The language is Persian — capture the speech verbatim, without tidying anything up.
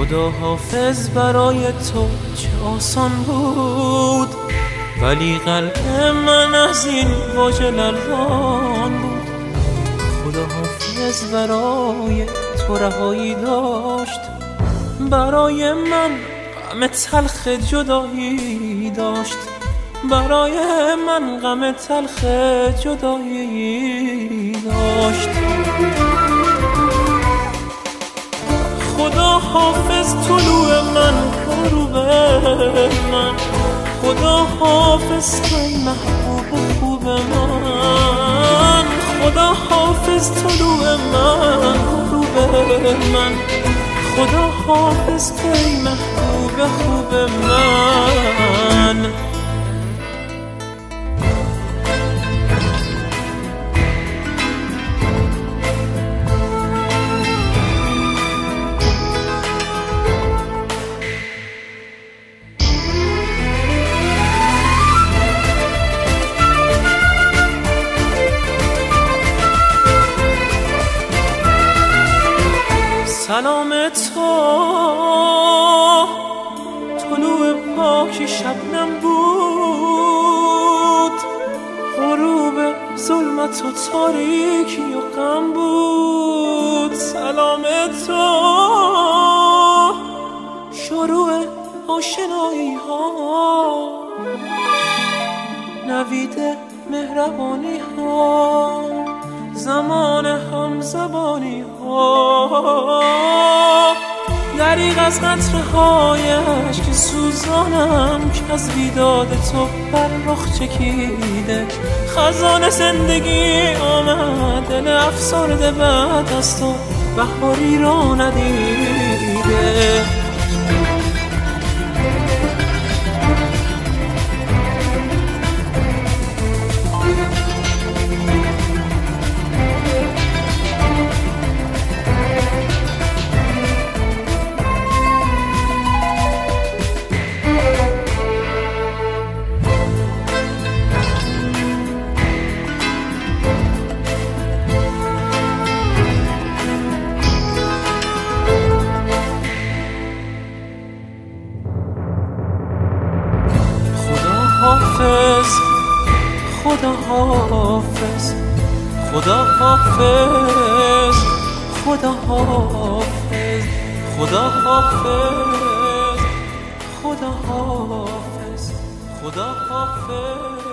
خدا حافظ برای تو چه آسان بود، ولی قلب من از این واژه لرزان بود. خدا حافظ برای تو رهایی داشت، برای من غم تلخ جدایی داشت، برای من غم تلخ جدایی داشت. خدا حافظ طلوع من غروب من، خدا حافظ توی محبوب خوب من، خدا حافظ طلوع من غروب من، خدا حافظ توی محبوب خوب من. سلام تو طلوع پاک شبنم بود، غروب ظلمت و تاریکی و غم بود. سلام تو شروع آشنایی ها، نوید مهربانی ها، زمان هم زبانی ها، دریغ از قطره هایش که سوزانم که از بیداد تو بر رخ چکیده. خزان زندگی آمد دل افسرده بعد از تو بهاری را ندیده. خدا حافظ، خدا حافظ، خدا حافظ، خدا حافظ، خدا حافظ، خدا حافظ.